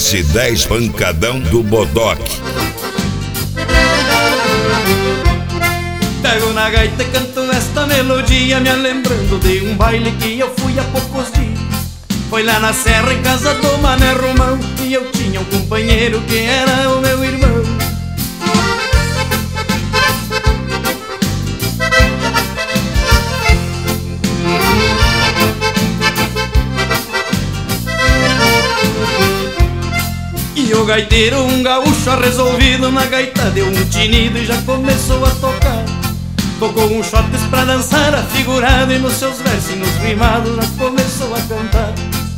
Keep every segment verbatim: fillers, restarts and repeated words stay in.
S dez Pancadão do Bodoque. Pego na gaita e canto esta melodia, me lembrando de um baile que eu fui há poucos dias. Foi lá na serra em casa do Mané Romão, e eu tinha um companheiro que era o meu irmão. E o gaiteiro, um gaúcho resolvido, na gaita deu um tinido e já começou a tocar. Tocou um shotes pra dançar afigurado, e nos seus versinhos rimados já começou a cantar.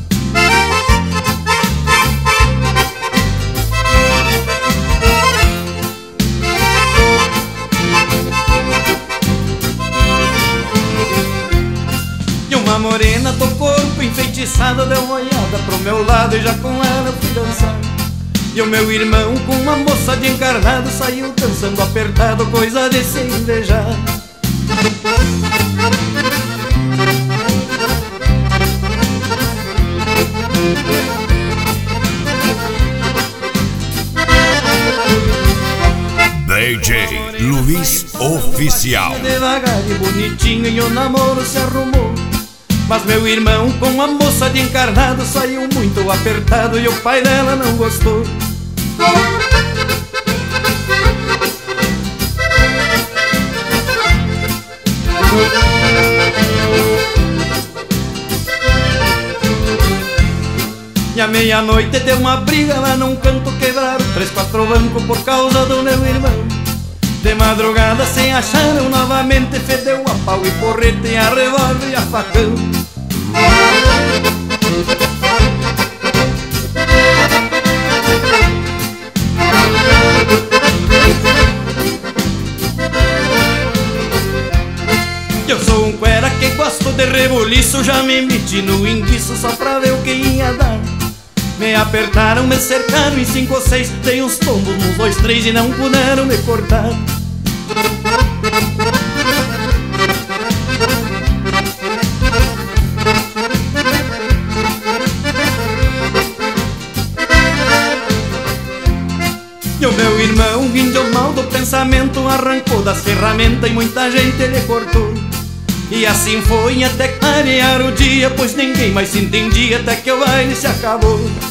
E uma morena do corpo enfeitiçado deu uma olhada pro meu lado, e já com ela fui dançar. E o meu irmão com uma moça de encarnado saiu dançando apertado, coisa de se invejar. D J Luiz Oficial. Devagar e bonitinho e o namoro se arrumou. Mas meu irmão com a moça de encarnado saiu muito apertado, e o pai dela não gostou. E à meia-noite deu uma briga lá num canto, quebraram três, quatro bancos por causa do meu irmão. De madrugada se acharam novamente, fedeu a pau e porrete, a revólver e a facão. Eu sou um cuera que gosto de rebuliço, já me meti no enguiço só pra ver o que ia dar. Me apertaram, me cercaram em cinco ou seis, dei uns tombos nos dois, três e não puderam me cortar. E o meu irmão, índio mal do pensamento, arrancou das ferramentas e muita gente lhe cortou. E assim foi até clarear o dia, pois ninguém mais se entendia, até que o baile se acabou.